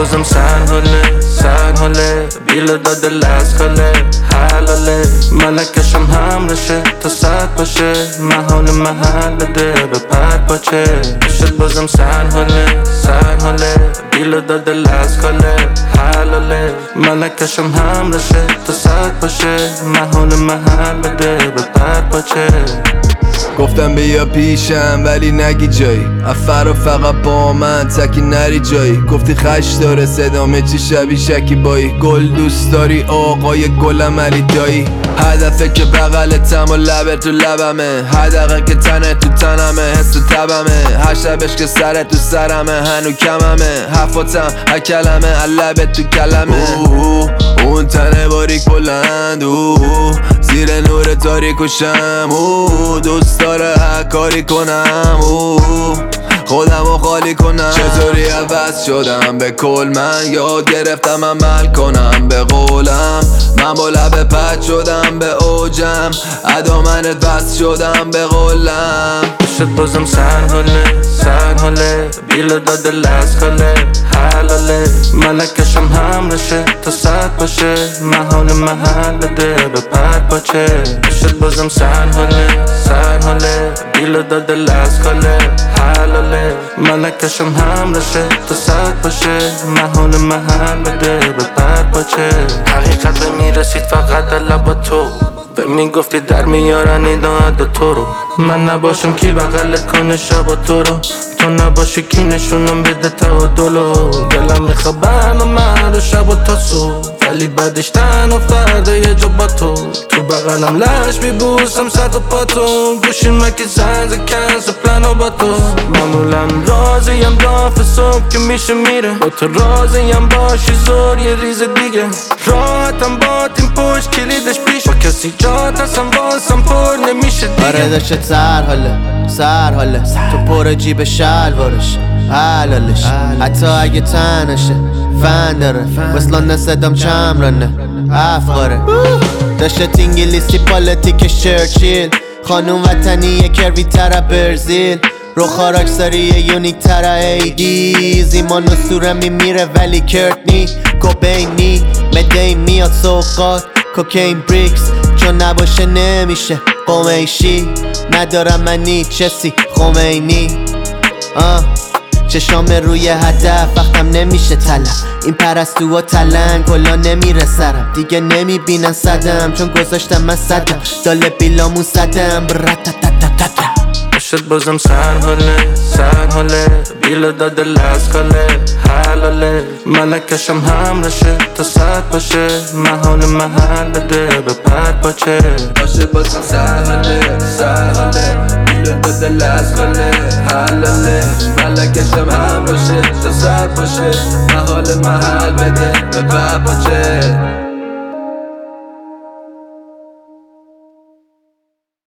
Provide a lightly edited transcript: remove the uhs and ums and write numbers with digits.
بازم سر حاله بیله داده لسکاله حلاله ملکشم همرشه تا ساعت باشه محال محل بده به پر پاچه شد بازم سر حاله بیله داده لسکاله حلاله ملکشم همرشه تا ساعت باشه محال محل بده به پر پاچه گفتم بیا پیشم ولی نگی جایی افرا فقط با من تکی نری جایی گفتی خش داره صدامه چی شبی شکی بایی گل دوست داری آقای گلم علی دایی هدفه که بغلتم و لبه تو لبمه حدقه که تنه تو تنمه حس تو تبمه هر شبش که سرت تو سرمه هنو کممه حرفاتم هر کلمه لبه تو کلمه اون تنه باریک بلند زیر نور تاریک و شم دوست داره هر کاری کنم خودمو خالی کنم چطوری عوض شدم به کل من یاد گرفتم عمل کنم به قولم من با لبه پد شدم به اوجم ادا منت بس شدم به قولم شد بازم سر حاله بیله داده لسکاله حلاله ملکشم همرشه تا ساعت باشه محال محل بده به پر پاچه شد بازم سر حاله بیله داده لسکاله حلاله ملکشم همرشه تا ساعت باشه محال محل بده به پر پاچه حقیقت به میرسید فقط لبا تو به میگفتی در میارن ایداد تو رو من نباشم کی بغلت کنه شبا تو رو تو نباشی کی نشونم بده تعادلو دلم میخوا برنامه رو شب و تا صبح ولی بعدش تن افتاده یه جا با تو بغلم لش میبوسم سر و پاتو گوشی مکی زنز کنس پلانو با تو معمولا راضیم دافت صبح که میشه میره با تو راضیم باشی زور یه ریز دیگه راحتم با تیم پشت کلیدش پیش با کسی جات هستم بازم پر نمیشه دیگه آره داشت سر حاله تو پر جیب شلوارش حلالش حتی اگه تنشه فن داره وصلانه صدام چمرانه افغاره داشت انگلیسی پالیتیکش چرچیل خانوم وطنی کروی تره برزیل رو خاراکساری یونیک تره ایدیز ایمان و سوره میمیره ولی کرتنی کوبینی مدین میاد سوقات کوکین بریکس چون نباشه نمیشه قمیشی ندارم من چسی خمینی چشام روی هدف وقتم نمیشه طلب این پرستو و تلنگ کلا نمیره سرم دیگه نمیبینن صدم چون گذاشتم من صدم داله بیلامون صدم شد بازم سر حاله بیله داده لسکاله حلاله ملکشم همرشه تا ساعت باشه محال محل بده به پر پاچه باشه بازم سر حاله بیله داده لسکاله حلاله ملکشم همرشه تا ساعت باشه محال محل بده به پر پاچه